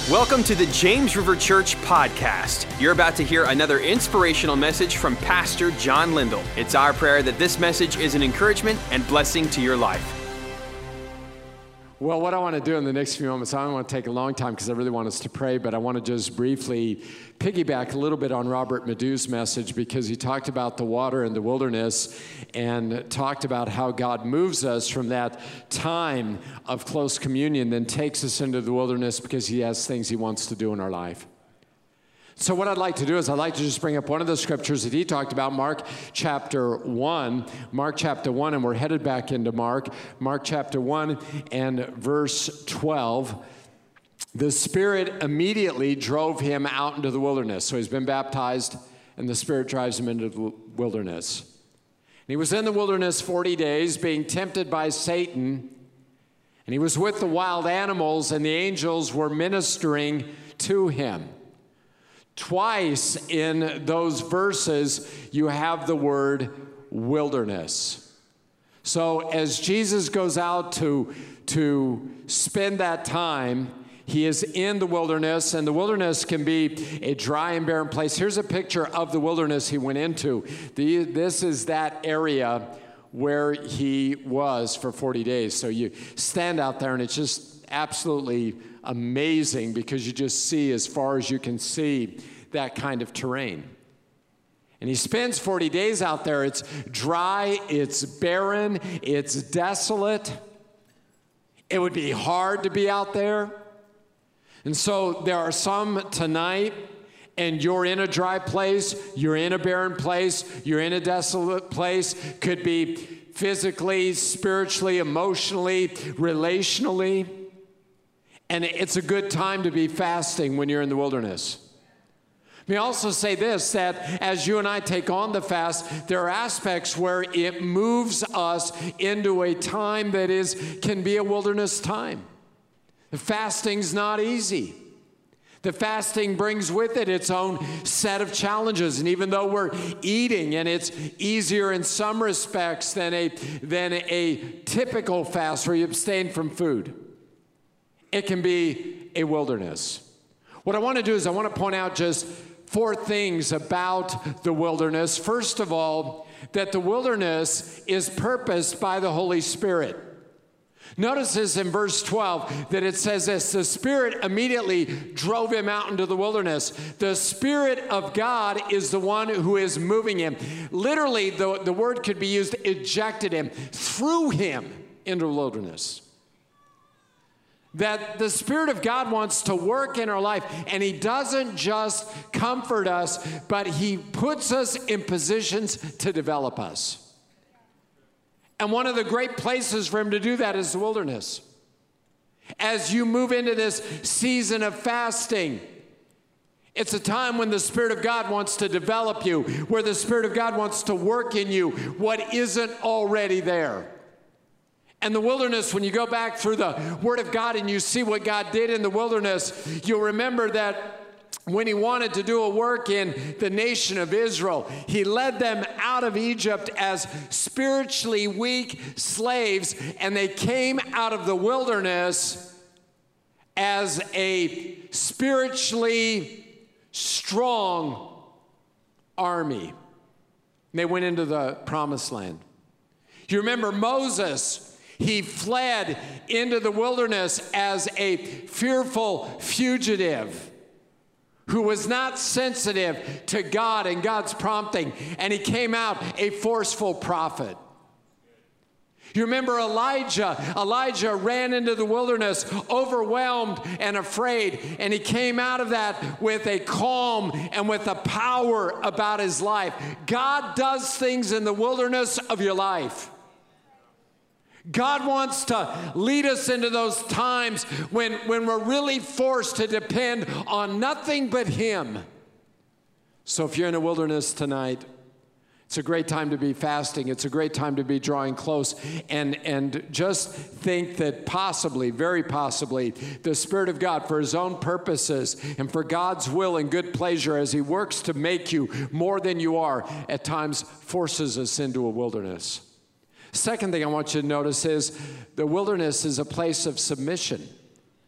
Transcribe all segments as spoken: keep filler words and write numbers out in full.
Welcome to the James River Church podcast. You're about to hear another inspirational message from Pastor John Lindell. It's our prayer that this message is an encouragement and blessing to your life. Well, what I want to do in the next few moments, I don't want to take a long time because I really want us to pray, but I want to just briefly piggyback a little bit on Robert Madu's message because he talked about the water in the wilderness and talked about how God moves us from that time of close communion, then takes us into the wilderness because he has things he wants to do in our life. So what I'd like to do is I'd like to just bring up one of the scriptures that he talked about, Mark chapter one. Mark chapter one, and we're headed back into Mark. Mark chapter one and verse twelve. The Spirit immediately drove him out into the wilderness. So he's been baptized, and the Spirit drives him into the wilderness. And he was in the wilderness forty days, being tempted by Satan. And he was with the wild animals, and the angels were ministering to him. Twice in those verses, you have the word wilderness. So as Jesus goes out to, to spend that time, he is in the wilderness, and the wilderness can be a dry and barren place. Here's a picture of the wilderness he went into. The, this is that area where he was for forty days. So you stand out there, and it's just absolutely amazing because you just see as far as you can see that kind of terrain. And he spends forty days out there. It's dry, it's barren, it's desolate. It would be hard to be out there. And so there are some tonight, and you're in a dry place, you're in a barren place, you're in a desolate place. Could be physically, spiritually, emotionally, relationally. And it's a good time to be fasting when you're in the wilderness. Let me also say this, that as you and I take on the fast, there are aspects where it moves us into a time that is can be a wilderness time. The fasting's not easy. The fasting brings with it its own set of challenges. And even though we're eating, and it's easier in some respects than a, than a typical fast where you abstain from food, it can be a wilderness. What I want to do is I want to point out just four things about the wilderness. First of all, that the wilderness is purposed by the Holy Spirit. Notice this in verse twelve, that it says this: the Spirit immediately drove him out into the wilderness. The Spirit of God is the one who is moving him. Literally, the, the word could be used, ejected him, threw him into the wilderness. That the Spirit of God wants to work in our life, and he doesn't just comfort us, but he puts us in positions to develop us. And one of the great places for him to do that is the wilderness. As you move into this season of fasting, it's a time when the Spirit of God wants to develop you, where the Spirit of God wants to work in you what isn't already there. And the wilderness, when you go back through the Word of God and you see what God did in the wilderness, you'll remember that when he wanted to do a work in the nation of Israel, he led them out of Egypt as spiritually weak slaves, and they came out of the wilderness as a spiritually strong army. They went into the promised land. You remember Moses. He fled into the wilderness as a fearful fugitive who was not sensitive to God and God's prompting, and he came out a forceful prophet. You remember Elijah. Elijah ran into the wilderness overwhelmed and afraid, and he came out of that with a calm and with a power about his life. God does things in the wilderness of your life. God wants to lead us into those times when, when we're really forced to depend on nothing but him. So if you're in a wilderness tonight, it's a great time to be fasting. It's a great time to be drawing close. And, and just think that possibly, very possibly, the Spirit of God, for his own purposes and for God's will and good pleasure as he works to make you more than you are, at times forces us into a wilderness. Second thing I want you to notice is the wilderness is a place of submission.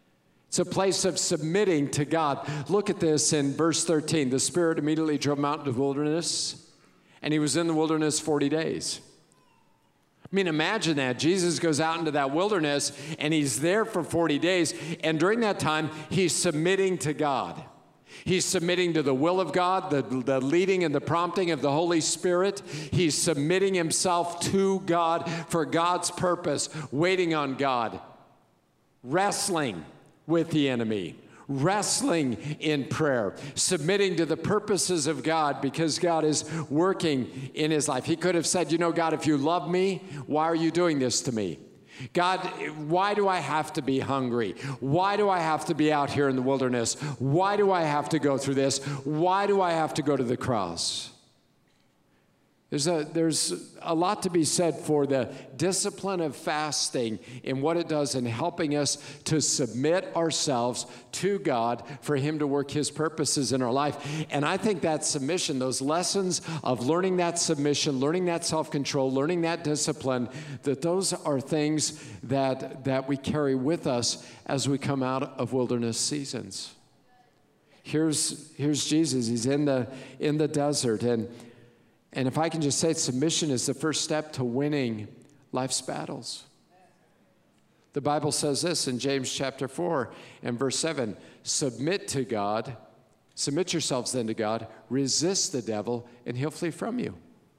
It's a place of submitting to God. Look at this in verse thirteen. The Spirit immediately drove him out into the wilderness, and he was in the wilderness forty days. I mean, imagine that. Jesus goes out into that wilderness, and he's there for forty days, and during that time, he's submitting to God. He's submitting to the will of God, the, the leading and the prompting of the Holy Spirit. He's submitting himself to God for God's purpose, waiting on God, wrestling with the enemy, wrestling in prayer, submitting to the purposes of God because God is working in his life. He could have said, you know, God, if you love me, why are you doing this to me? God, why do I have to be hungry? Why do I have to be out here in the wilderness? Why do I have to go through this? Why do I have to go to the cross? There's a, there's a lot to be said for the discipline of fasting and what it does in helping us to submit ourselves to God for him to work his purposes in our life. And I think that submission, those lessons of learning that submission, learning that self-control, learning that discipline, that those are things that, that we carry with us as we come out of wilderness seasons. Here's, here's Jesus. He's in the, in the desert, and And if I can just say, submission is the first step to winning life's battles. The Bible says this in James chapter four and verse seven, submit to God, submit yourselves then to God, resist the devil, and he'll flee from you.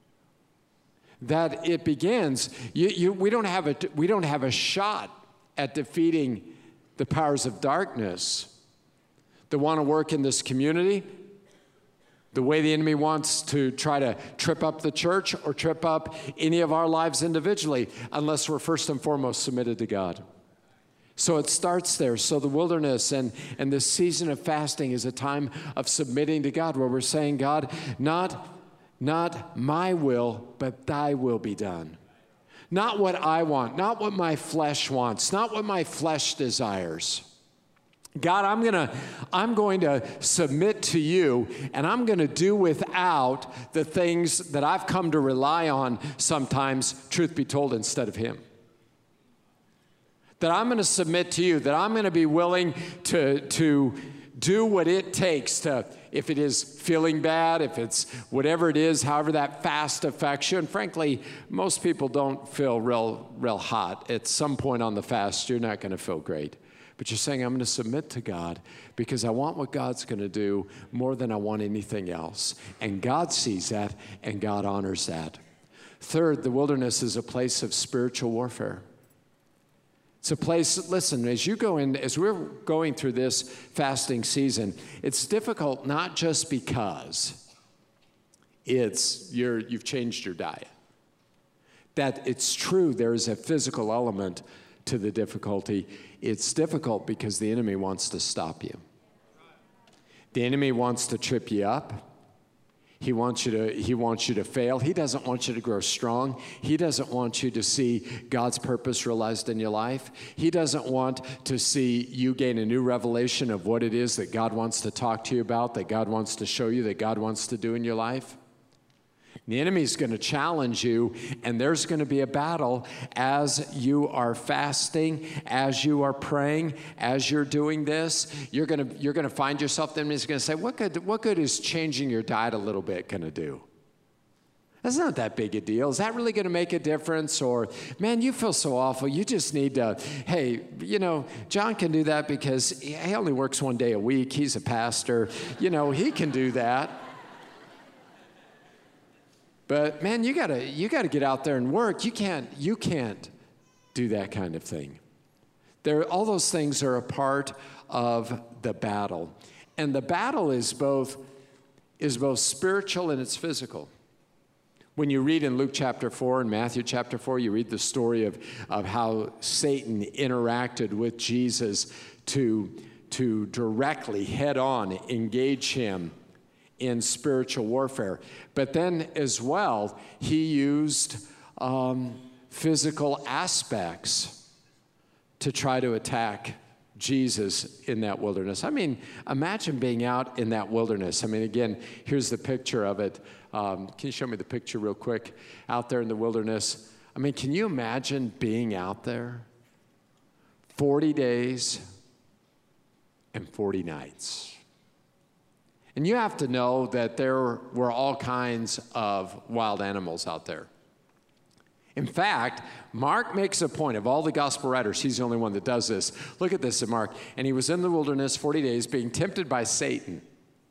That it begins, you, you, we don't have a, we don't have a shot at defeating the powers of darkness that want to work in this community, the way the enemy wants to try to trip up the church or trip up any of our lives individually, unless we're first and foremost submitted to God. So it starts there. So the wilderness and, and this season of fasting is a time of submitting to God, where we're saying, God, not, not my will, but thy will be done. Not what I want, not what my flesh wants, not what my flesh desires. God, I'm gonna, I'm going to submit to you, and I'm going to do without the things that I've come to rely on sometimes, truth be told, instead of him. That I'm going to submit to you, that I'm going to be willing to, to do what it takes to, if it is feeling bad, if it's whatever it is, however that fast affects you. And frankly, most people don't feel real, real hot. At some point on the fast, you're not going to feel great. But you're saying, I'm going to submit to God because I want what God's going to do more than I want anything else. And God sees that, and God honors that. Third, the wilderness is a place of spiritual warfare. It's a place, listen, as you go in, as we're going through this fasting season, it's difficult not just because it's you're, you've changed your diet. That it's true, there is a physical element to the difficulty. It's difficult because the enemy wants to stop you. The enemy wants to trip you up. He wants you to, he wants you to fail. He doesn't want you to grow strong. He doesn't want you to see God's purpose realized in your life. He doesn't want to see you gain a new revelation of what it is that God wants to talk to you about, that God wants to show you, that God wants to do in your life. The enemy's going to challenge you, and there's going to be a battle as you are fasting, as you are praying, as you're doing this. You're going to you're going to find yourself. The enemy's going to say, "What good? What good is changing your diet a little bit going to do? That's not that big a deal. Is that really going to make a difference? Or, man, you feel so awful. You just need to. Hey, you know, John can do that because he only works one day a week. He's a pastor. You know, he can do that." But man, you gotta you gotta get out there and work. You can't you can't do that kind of thing. There, all those things are a part of the battle, and the battle is both is both spiritual and it's physical. When you read in Luke chapter four and Matthew chapter four, you read the story of of how Satan interacted with Jesus to to directly head on engage him in spiritual warfare. But then as well, he used um, physical aspects to try to attack Jesus in that wilderness. I mean, imagine being out in that wilderness. I mean, again, here's the picture of it. Um, can you show me the picture real quick? Out there in the wilderness. I mean, can you imagine being out there forty days, and forty nights. And you have to know that there were all kinds of wild animals out there. In fact, Mark makes a point of all the gospel writers, he's the only one that does this. Look at this in Mark. And he was in the wilderness forty days being tempted by Satan.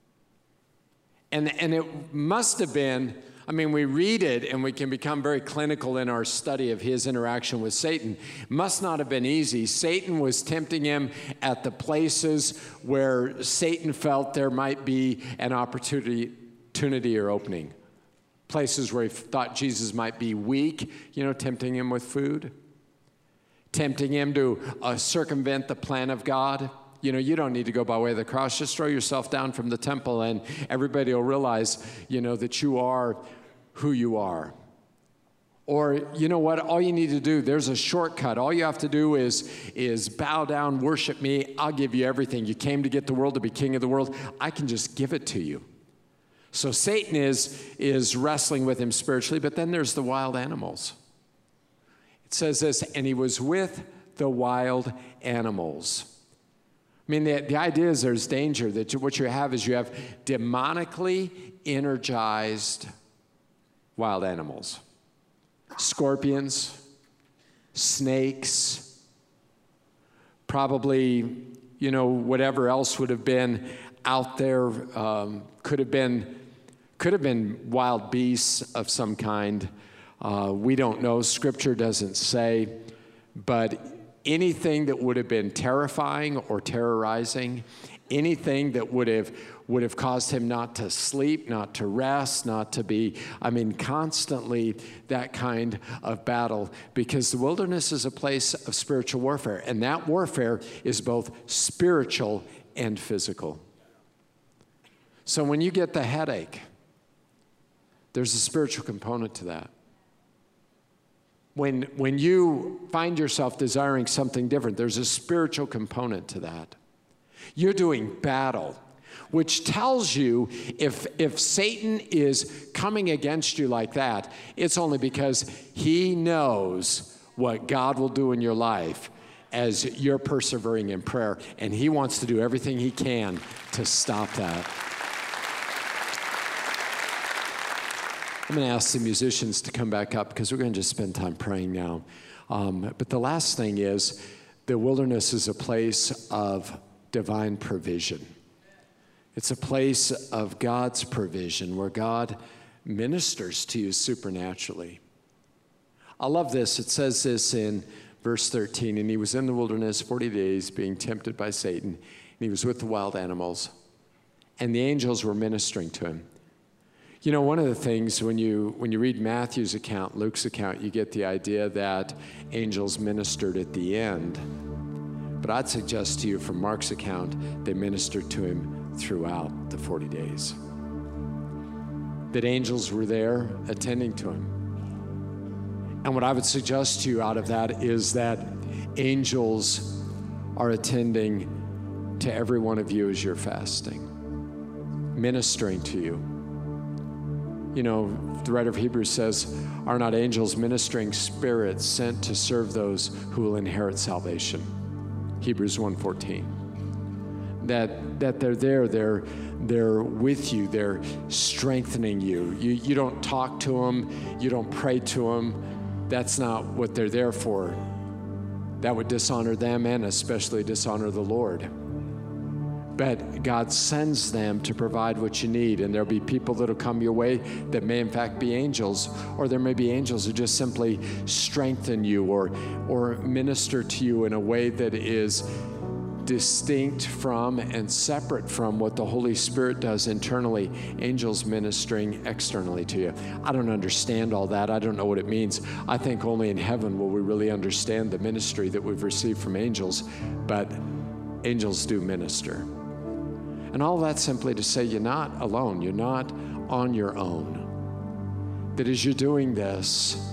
And, and it must have been, I mean, we read it and we can become very clinical in our study of his interaction with Satan. It must not have been easy. Satan was tempting him at the places where Satan felt there might be an opportunity, opportunity or opening. Places where he thought Jesus might be weak, you know, tempting him with food. Tempting him to uh, circumvent the plan of God. You know, you don't need to go by way of the cross. Just throw yourself down from the temple and everybody will realize, you know, that you are who you are. Or, you know what, all you need to do, there's a shortcut. All you have to do is, is bow down, worship me. I'll give you everything. You came to get the world, to be king of the world. I can just give it to you. So Satan is, is wrestling with him spiritually, but then there's the wild animals. It says this, and he was with the wild animals. I mean, the, the idea is there's danger, that you, what you have is you have demonically energized wild animals. Scorpions, snakes, probably, you know, whatever else would have been out there, um, could have been, could have been wild beasts of some kind. Uh, we don't know, Scripture doesn't say, but anything that would have been terrifying or terrorizing, anything that would have would have caused him not to sleep, not to rest, not to be, I mean, constantly that kind of battle, because the wilderness is a place of spiritual warfare, and that warfare is both spiritual and physical. So when you get the headache, there's a spiritual component to that. When, when you find yourself desiring something different, there's a spiritual component to that. You're doing battle, which tells you if, if Satan is coming against you like that, it's only because he knows what God will do in your life as you're persevering in prayer, and he wants to do everything he can to stop that. I'm going to ask the musicians to come back up because we're going to just spend time praying now. Um, but the last thing is the wilderness is a place of divine provision. It's a place of God's provision where God ministers to you supernaturally. I love this. It says this in verse thirteen, and he was in the wilderness forty days being tempted by Satan, and he was with the wild animals, and the angels were ministering to him. You know, one of the things when you when you read Matthew's account, Luke's account, you get the idea that angels ministered at the end. But I'd suggest to you from Mark's account, they ministered to him throughout the forty days. That angels were there attending to him. And what I would suggest to you out of that is that angels are attending to every one of you as you're fasting, ministering to you. You know, the writer of Hebrews says, are not angels ministering spirits sent to serve those who will inherit salvation? Hebrews one fourteen. That, that they're there, they're, they're with you, they're strengthening you. you. You don't talk to them, you don't pray to them. That's not what they're there for. That would dishonor them and especially dishonor the Lord. But God sends them to provide what you need, and there'll be people that'll come your way that may in fact be angels, or there may be angels who just simply strengthen you or, or minister to you in a way that is distinct from and separate from what the Holy Spirit does internally, angels ministering externally to you. I don't understand all that. I don't know what it means. I think only in heaven will we really understand the ministry that we've received from angels, but angels do minister. And all that simply to say you're not alone. You're not on your own. That as you're doing this,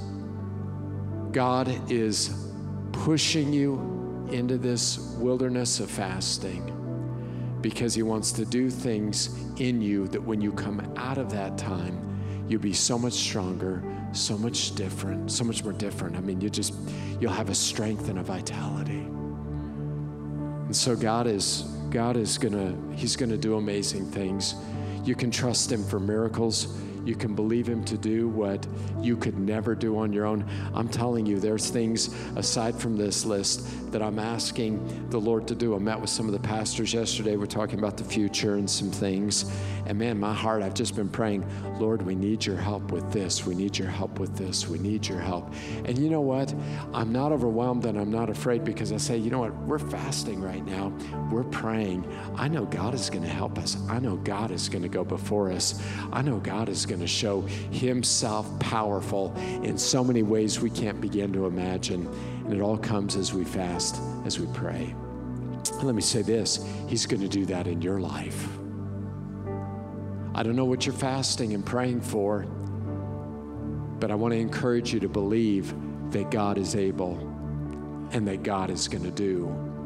God is pushing you into this wilderness of fasting because he wants to do things in you that when you come out of that time, you'll be so much stronger, so much different, so much more different. I mean, you just, you'll have a strength and a vitality. And so God is God is gonna, he's gonna do amazing things. You can trust him for miracles. You can believe him to do what you could never do on your own. I'm telling you, there's things aside from this list that I'm asking the Lord to do. I met with some of the pastors yesterday. We're talking about the future and some things. And man, my heart, I've just been praying, Lord, we need your help with this. We need your help with this. We need your help. And you know what? I'm not overwhelmed and I'm not afraid, because I say, you know what? We're fasting right now. We're praying. I know God is going to help us. I know God is going to go before us. I know God is going to show himself powerful in so many ways we can't begin to imagine. And it all comes as we fast, as we pray. And let me say this, he's going to do that in your life. I don't know what you're fasting and praying for, but I want to encourage you to believe that God is able and that God is going to do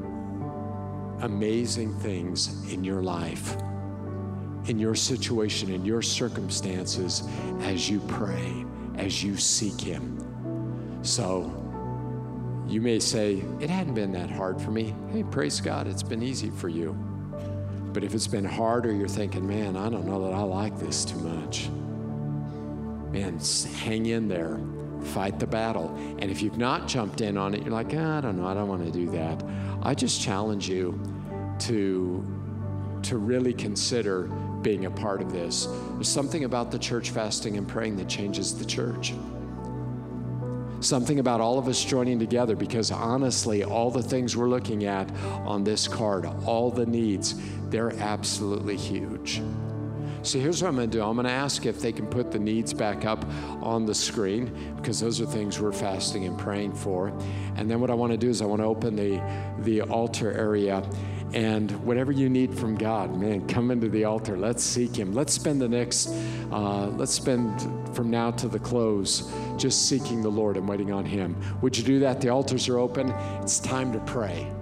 amazing things in your life, in your situation, in your circumstances, as you pray, as you seek him. So you may say, it hadn't been that hard for me. Hey, praise God, it's been easy for you. But if it's been hard, or you're thinking, man, I don't know that I like this too much, man, hang in there, fight the battle. And if you've not jumped in on it, you're like, oh, I don't know, I don't want to do that. I just challenge you to, to really consider being a part of this. There's something about the church fasting and praying that changes the church. Something about all of us joining together, because honestly, all the things we're looking at on this card, all the needs, they're absolutely huge. So here's what I'm going to do. I'm going to ask if they can put the needs back up on the screen, because those are things we're fasting and praying for. And then what I want to do is I want to open the, the altar area. And whatever you need from God, man, come into the altar. Let's seek him. Let's spend the next, uh, let's spend from now to the close just seeking the Lord and waiting on him. Would you do that? The altars are open. It's time to pray.